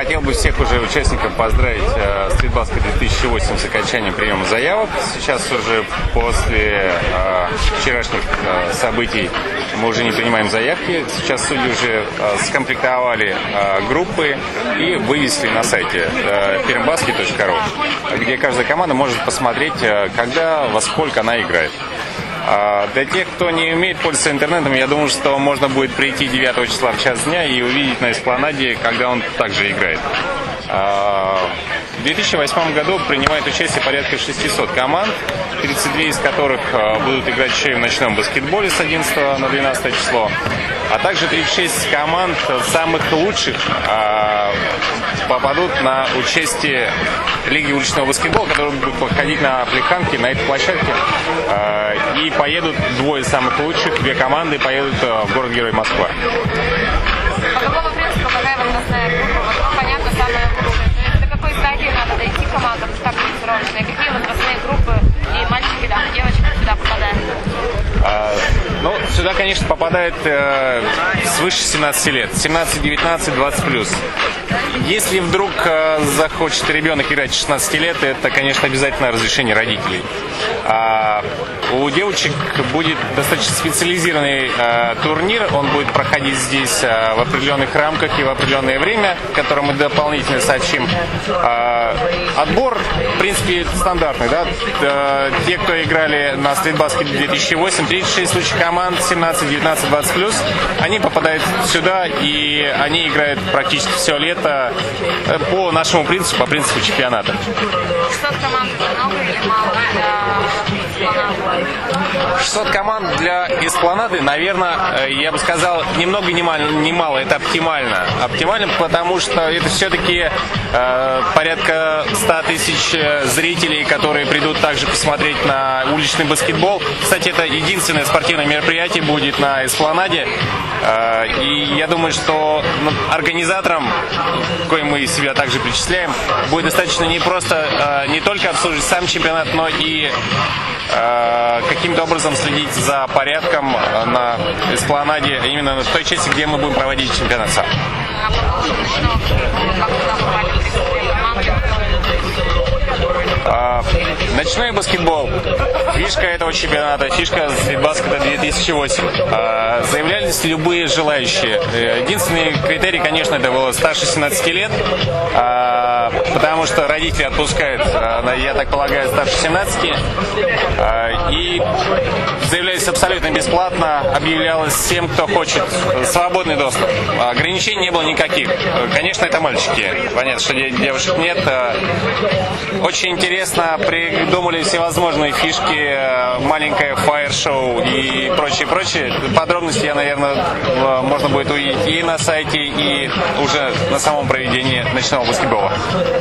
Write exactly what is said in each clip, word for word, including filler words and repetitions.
хотел бы всех уже участников поздравить э, с Streetbasket две тысячи восемь с окончанием приема заявок. Сейчас уже после э, вчерашних э, событий мы уже не принимаем заявки. Сейчас судьи уже э, скомплектовали э, группы и вывесили на сайте э, пермбаскет точка ру, где каждая команда может посмотреть, э, когда, во сколько она играет. Для тех, кто не умеет пользоваться интернетом, я думаю, что можно будет прийти девятого числа в час дня и увидеть на эспланаде, когда он также играет. В две тысячи восьмом году принимает участие порядка шестисот команд, тридцать две из которых будут играть еще и в ночном баскетболе с одиннадцатого на двенадцатое число, а также тридцать шесть команд самых лучших попадут на участие Лиги уличного баскетбола, которые будут проходить на Плеханке, на этой площадке, и поедут двое самых лучших, две команды поедут в город-герой Москва. По какому принципу, какая возрастная группа? Вот, ну, понятно, самая лучшая. То есть до какой стадии надо дойти командам стартовочной? Какие возрастные группы и мальчики, да, и девочки сюда попадают? А, ну, сюда, конечно, попадает э, свыше семнадцати лет. семнадцать, девятнадцать, двадцать плюс. Если вдруг э, захочет ребенок играть с шестнадцати лет, это, конечно, обязательно разрешение родителей. А у девочек будет достаточно специализированный э, турнир. Он будет проходить здесь э, в определенных рамках и в определенное время, которое мы дополнительно сообщим. Э, отбор, в принципе, стандартный. Да? Э, те, кто играли на Streetbasket две тысячи восемь, тридцать шесть лучших команд, семнадцать, девятнадцать, двадцать плюс, они попадают сюда, и они играют практически все лето по нашему принципу, по принципу чемпионата. шестьсот команд это много или мало для эспланады? шестьсот команд для эспланады, наверное, я бы сказал, ни много ни мало, ни мало, это оптимально. Оптимально, потому что это все-таки э, порядка ста тысяч зрителей, которые придут также посмотреть на уличный баскетбол. Кстати, это единственное спортивное мероприятие будет на эспланаде. Э, и я думаю, что ну, организаторам, к коим мы себя также причисляем, будет достаточно не просто, э, не только обслуживать сам чемпионат, но и э, каким-то образом следить за порядком на эспланаде, именно в той части, где мы будем проводить чемпионат сам. А, ночной баскетбол. Фишка этого чемпионата, фишка Streetbasket две тысячи восемь. А, заявлялись любые желающие. Единственный критерий, конечно, это было старше семнадцати лет, а, потому что родители отпускают, а, я так полагаю, старше семнадцати. А, и заявлялись абсолютно бесплатно, объявлялось всем, кто хочет, свободный доступ. Ограничений не было никаких. Конечно, это мальчики. Понятно, что девушек нет. Очень интересно, придумали всевозможные фишки, маленькое фаер-шоу и прочее, прочее. Подробности, я, наверное, можно будет увидеть и на сайте, и уже на самом проведении ночного баскетбола.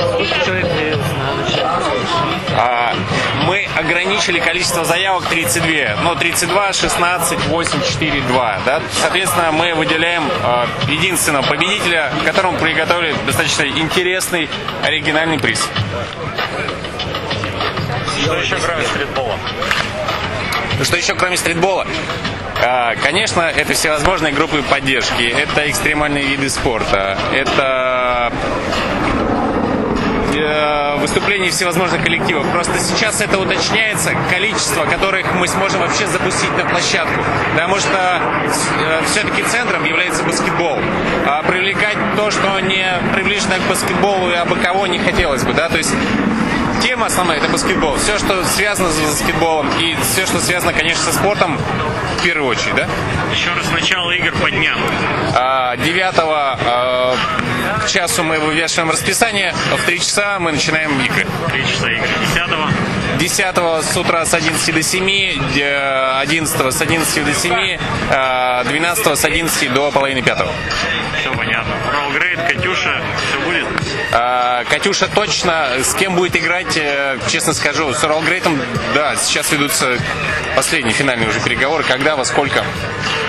Мы ограничили количество заявок тридцать два, но тридцать два, шестнадцать, восемь, четыре, два. Да? Соответственно, мы выделяем единственного победителя, которому приготовили достаточно интересный, оригинальный приз. Что еще кроме стритбола? Что еще кроме стритбола? Конечно, это всевозможные группы поддержки, это экстремальные виды спорта, это выступлений всевозможных коллективов. Просто сейчас это уточняется, количество, которых мы сможем вообще запустить на площадку. Потому что все-таки центром является баскетбол. А привлекать то, что не приближено к баскетболу, и абы кого не хотелось бы. Да? То есть тема основная — это баскетбол. Все, что связано с баскетболом, и все, что связано, конечно, со спортом, в первую очередь, да? Еще раз, начало игр по дням. девятого к часу мы вывешиваем расписание, в три часа мы начинаем игры. три часа игры. десятого? десятого с утра с одиннадцати до семи, одиннадцатого с одиннадцати до семи, двенадцатого с одиннадцати до половины пятого. Все понятно. Роллгрейд, Катюша, все будет? Катюша точно. С кем будет играть, честно скажу, с Роллгрейдом, да, сейчас ведутся последние финальные уже переговоры, когда, во сколько.